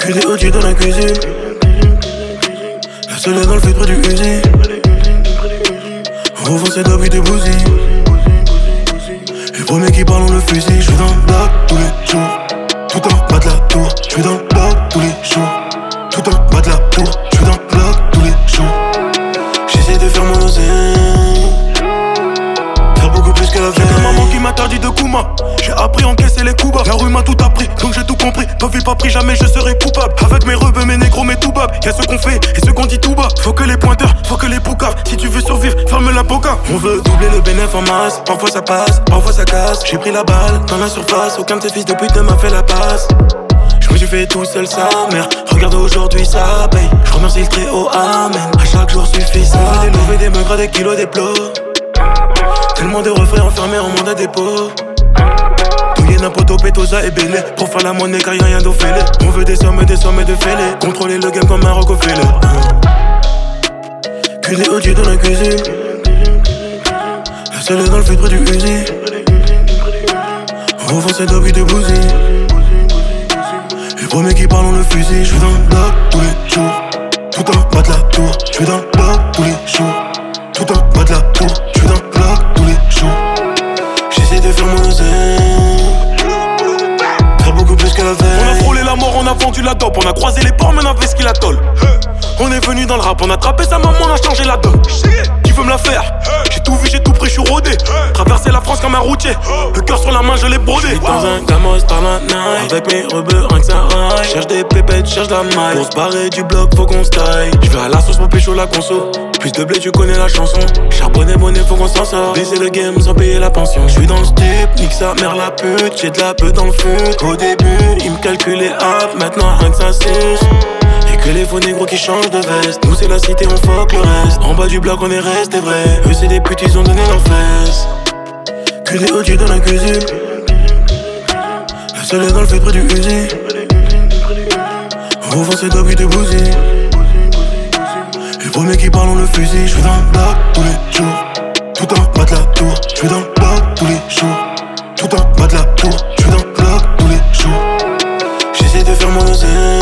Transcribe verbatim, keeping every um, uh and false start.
Que des O G dans la cuisine. La seule est dans le fait près du Uzi. Au fond c'est Dobby de Bouzy. Les premiers qui parlent ont le fusil. Je suis dans le bloc tous les jours. Tout en bas de la tour. Je suis dans le bloc tous les jours. Tout en bas de la tour. Je suis dans le bloc tous les jours. J'essaie de faire mon oseille. Faire beaucoup plus que la veille. J'ai ma maman qui m'interdit de Kouma. J'ai appris à encaisser les coups bas. La rue m'a tout appris, donc j'ai tout compris. Pas vu, pas pris, jamais je serai coupable. Avec mes rebeux, mes négros, mes toubabs. Y'a ce qu'on fait et ce qu'on dit tout bas. Faut que les pointeurs, faut que les poucaves. Si tu veux survivre, ferme la boca. On veut doubler le bénéf en masse. Parfois ça passe, parfois ça casse. J'ai pris la balle dans la surface. Aucun de ces fils de pute ne m'a fait la passe. Je me suis fait tout seul sa mère. Regarde aujourd'hui ça paye. Je remercie le très haut, amen. À chaque jour suffit ça. On veut délever des meugres, des kilos, des plots. Tellement de refrains enfermés en mandat dépôt. Touiller Napoto, Petosa et Bélé. Pour faire la monnaie car y'a rien d'offélé. On veut des sommes et des sommes et de fêlés. Contrôler le game comme un Rockefeller. Que des O G dans la cuisine. La seule est dans le fait près du Uzi. Au fond c'est Dobby de Bouzy. Les premiers qui parlent ont le fusil. Je suis dans le bloc tous les jours. Tout en bas de la tour. Je suis dans le bloc tous les jours. Tout en bas de la tour. Je suis dans le bloc tous les jours. J'essaie de faire mon oseille. Faire beaucoup plus que la veille. On a frôlé la mort, on a vendu la dope. On a croisé les ports, mais on avait ce qu'il attole. On est venu dans le rap, on a attrapé sa maman, on a changé la donne. Qui veut me la faire? J'ai tout vu, j'ai tout pris, je suis rodé. Traverser la France comme un routier. Le cœur sur la main, je l'ai brodé. Dans un gamos par la night. Avec mes rebeux, rien que ça raille. Cherche des pépettes, cherche la maille. Pour se barrer du bloc, faut qu'on se taille. J'vais à la sauce pour pécho la conso. Plus de blé, tu connais la chanson. Charbonné, monnaie, faut qu'on s'en sort. Baiser le game sans payer la pension. J'suis dans le step, nique sa mère la pute. J'ai de la pute dans le fut. Au début, ils me calculaient hop. Maintenant, rien que ça suce. Et que les faux négros qui changent de veste. Nous c'est la cité, on fuck le reste. En bas du bloc on est resté vrai. Eux c'est des putes, ils ont donné leurs fesses. Que des O G dans la cuisine. La seule est dans le fait près du Uzi. Au fond c'est Dobby de Bouzy. Les premiers qui parlent ont le fusil. Je suis dans le bloc tous les jours. Tout en bas de la tour. Je suis dans le bloc tous les jours. Tout en bas de la tour. Je suis dans le bloc tous les jours. J'essaie de faire mon oseille.